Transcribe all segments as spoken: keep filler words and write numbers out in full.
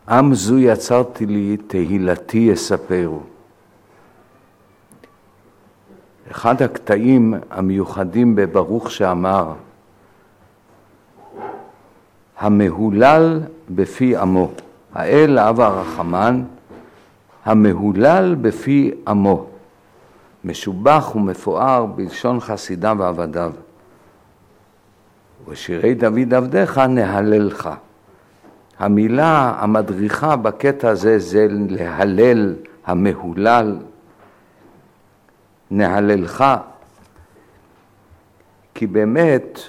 עם זו יצרתי לי, תהילתי יספרו. אחד הקטעים המיוחדים בברוך שאמר, המהולל בפי עמו, האל אב הרחמן, המהולל בפי עמו, משובח ומפואר בלשון חסידיו ועבדיו. ושירי דוד עבדיך נהללך. המילה המדריכה בקטע הזה זה להלל, המהולל, נהללך, כי באמת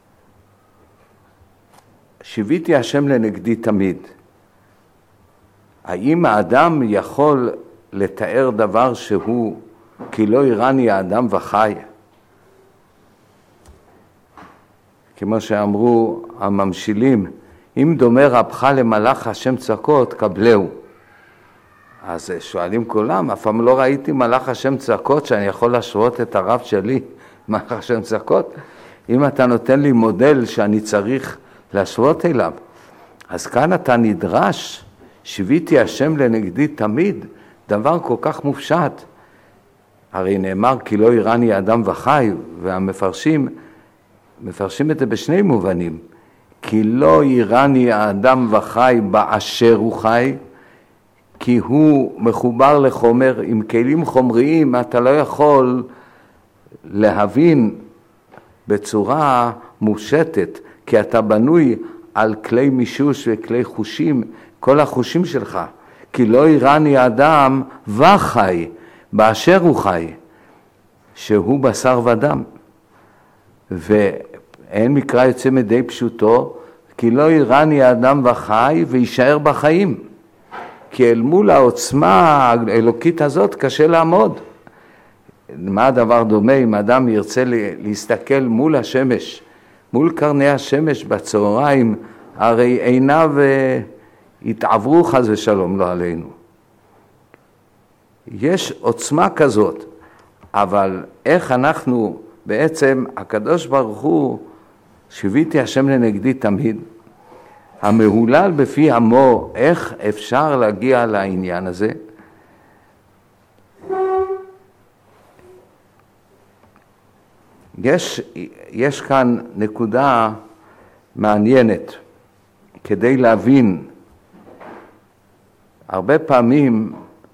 שיוויתי השם לנגדי תמיד. האם האדם יכול לתאר דבר שהוא כי לא יראני האדם וחי? כמו שאמרו הממשילים, אם דומה רבך למלאך השם צעקות, קבלהו. אז שואלים כולם, אף פעם לא ראיתי מלאך השם צעקות שאני יכול להשוות את הרב שלי, מלאך השם צעקות. אם אתה נותן לי מודל שאני צריך להשוות אליו, אז כאן אתה נדרש, שיוויתי השם לנגדי תמיד, דבר כל כך מופשט. הרי נאמר כי לא יראני אדם וחי, והמפרשים מפרשים את זה בשני מובנים. כי לא יראני האדם וחי באשר הוא חי, כי הוא מחובר לחומר, עם כלים חומריים אתה לא יכול להבין בצורה מושטת, כי אתה בנוי על כלי מישוש וכלי חושים, כל החושים שלך. כי לא יראני האדם וחי, באשר הוא חי, שהוא בשר ודם. ואין מקרא יוצא מדי פשוטו, כי לא יראני האדם וחי וישאר בחיים. כי אל מול העוצמה האלוקית הזאת קשה לעמוד. מה הדבר דומה אם אדם ירצה להסתכל מול השמש, מול קרני השמש בצהריים, הרי עיניו יתעברו חס ושלום לא עלינו. יש עוצמה כזאת, אבל איך אנחנו בעצם, הקדוש ברוך הוא, שיוויתי השם לנגדי תמיד, המהולל בפי עמו, איך אפשר להגיע לעניין הזה? יש, יש כאן נקודה מעניינת, כדי להבין, הרבה פעמים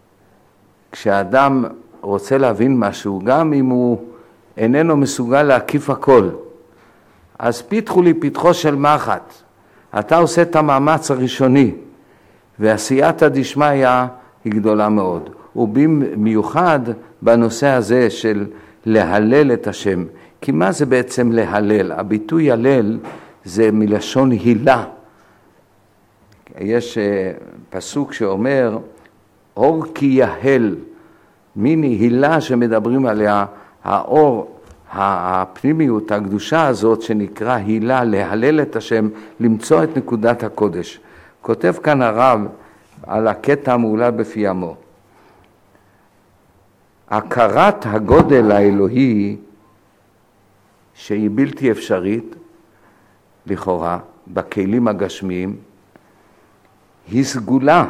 כשאדם רוצה להבין משהו, גם אם הוא איננו מסוגל להקיף הכל, אז פיתחו לי פיתחו של מחט, אתה עושה את המאמץ הראשוני, ועשייתא דשמיא היא גדולה מאוד, ובמיוחד בנושא הזה של להלל את השם. כי מה זה בעצם להלל? הביטוי הלל זה מלשון הילה. יש פסוק שאומר, אור כי יהל, מין הילה שמדברים עליה, האור, הפנימיות, הקדושה הזאת שנקרא הילה, להלל את השם, למצוא את נקודת הקודש. כותב כאן הרב על הקטע המהולל בפי עמו. הכרת הגודל האלוהי שהיא בלתי אפשרית, לכאורה, בכלים הגשמיים, היא סגולה.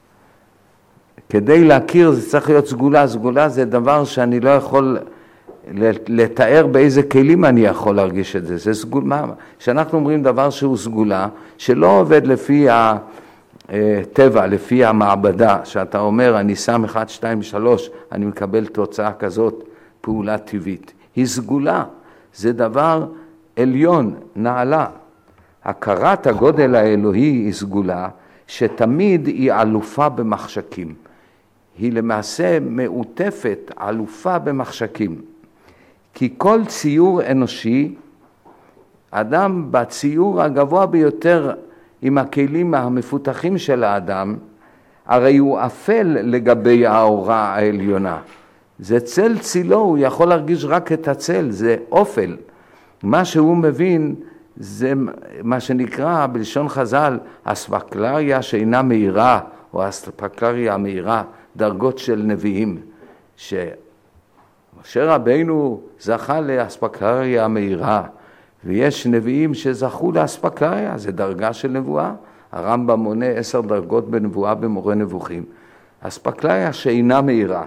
כדי להכיר זה צריך להיות סגולה. סגולה זה דבר שאני לא יכול לתאר באיזה כלים אני יכול להרגיש את זה. זה סגולה. כשאנחנו אומרים דבר שהוא סגולה, שלא עובד לפי הטבע, לפי המעבדה, שאתה אומר, אני שם אחד, שתיים, שלוש, אני מקבל תוצאה כזאת, פעולה טבעית. היא סגולה. זה דבר עליון, נעלה. הכרת הגודל האלוהי היא סגולה, שתמיד היא אלופה במחשקים. היא למעשה מעוטפת, אלופה במחשקים. כי כל ציור אנושי, אדם בציור הגבוה ביותר עם הכלים המפותחים של האדם, הרי הוא אפל לגבי האורה העליונה. זה צל צילו, הוא יכול להרגיש רק את הצל, זה אופל. מה שהוא מבין זה מה שנקרא בלשון חז"ל, אספקלריה שאינה מהירה, או אספקלריה המהירה, דרגות של נביאים, שמשה רבינו זכה לאספקלריה המהירה, ויש נביאים שזכו לאספקלריה, זה דרגה של נבואה, הרמב"ם מונה עשר דרגות בנבואה במורה נבוכים. אספקלריה שאינה מהירה.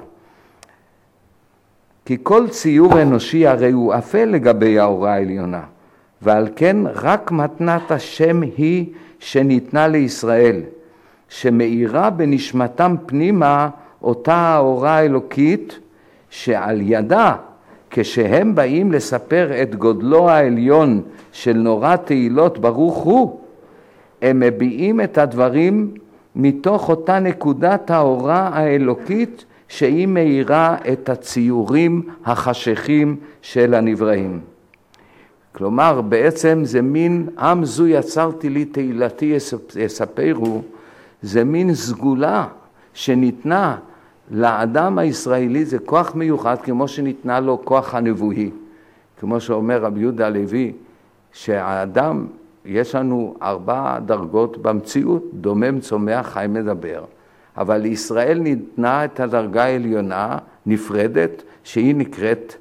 כי כל ציור אנושי הרי הוא אפל לגבי האורה העליונה, ועל כן רק מתנת השם היא שניתנה לישראל, שמאירה בנשמתם פנימה אותה האורה האלוקית, שעל ידה, כשהם באים לספר את גודלו העליון של נורא תהילות ברוך הוא, הם מביעים את הדברים מתוך אותה נקודת האורה האלוקית, שהיא מאירה את הציורים החשכים של הנבראים. כלומר, בעצם זה מין, עם זו יצרתי לי תהילתי יספרו, זה מין סגולה שניתנה לאדם הישראלי, זה כוח מיוחד כמו שניתנה לו כוח הנבואי. כמו שאומר רבי יהודה הלוי, שהאדם, יש לנו ארבע דרגות במציאות, דומם, צומח, חי, מדבר. אבל לישראל ניתנה את הדרגה העליונה נפרדת, שהיא נקראת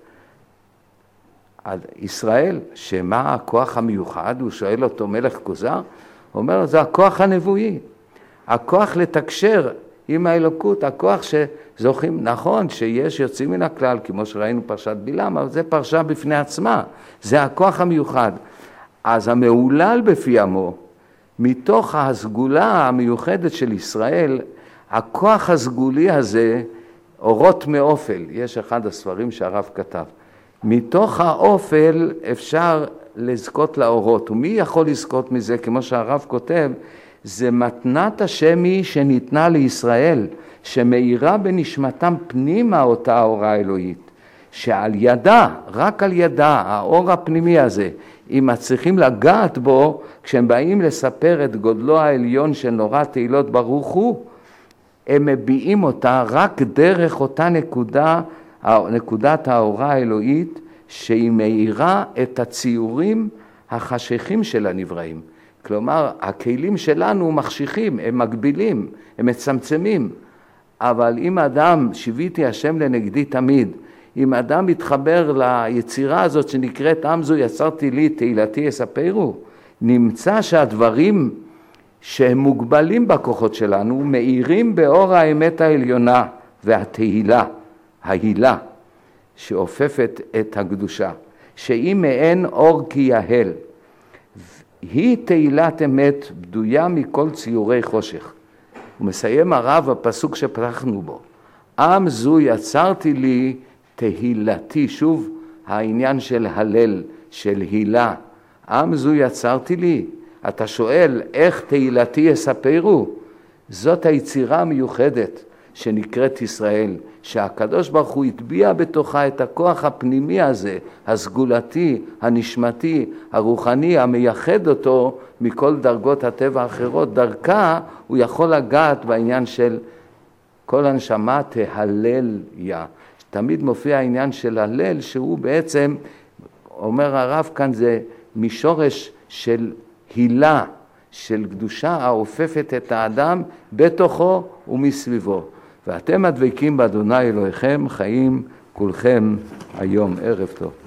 ישראל. שמה הכוח המיוחד? הוא שואל אותו מלך כוזר, הוא אומר, זה הכוח הנבואי, הכוח לתקשר עם האלוקות, הכוח שזוכים, נכון שיש יוצאים מן הכלל, כמו שראינו פרשת בלעם, אבל זה פרשה בפני עצמה, זה הכוח המיוחד. אז המעולל בפי עמו, מתוך הסגולה המיוחדת של ישראל, הכוח הסגולי הזה, אורות מאופל, יש אחד הספרים שהרב כתב, מתוך האופל אפשר לזכות לאורות, ומי יכול לזכות מזה? כמו שהרב כותב, זה מתנת השמי שניתנה לישראל, שמאירה בנשמתם פנימה אותה האורה האלוהית, שעל ידה, רק על ידה, האור הפנימי הזה, אם מצליחים לגעת בו, כשהם באים לספר את גודלו העליון של נורא תהילות ברוך הוא, הם מביעים אותה רק דרך אותה נקודה, נקודת האורה האלוהית, שהיא מאירה את הציורים החשכים של הנבראים. כלומר, הכלים שלנו מחשיכים, הם מגבילים, הם מצמצמים. אבל אם אדם, שיוויתי השם לנגדי תמיד, אם אדם מתחבר ליצירה הזאת שנקראת עם זו יצרתי לי תהילתי יספרו, נמצא שהדברים שהם מוגבלים בכוחות שלנו, מאירים באור האמת העליונה והתהילה, ההילה, שאופפת את הקדושה, שהיא מעין אור כי יהל. היא תהילת אמת בדויה מכל ציורי חושך. הוא מסיים הרב הפסוק שפתחנו בו. עם זו יצרתי לי תהילתי, שוב העניין של הלל, של הילה. עם זו יצרתי לי. אתה שואל איך תהילתי יספרו? זאת היצירה המיוחדת שנקראת ישראל, שהקדוש ברוך הוא הטביע בתוכה את הכוח הפנימי הזה, הסגולתי, הנשמתי, הרוחני, המייחד אותו מכל דרגות הטבע האחרות. דרכה הוא יכול לגעת בעניין של כל הנשמה תהלל יה. תמיד מופיע העניין של הלל, שהוא בעצם, אומר הרב כאן, זה משורש של הילה, של קדושה האופפת את האדם בתוכו ומסביבו. ואתם הדבקים באדוני אלוהיכם חיים כולכם היום. ערב טוב.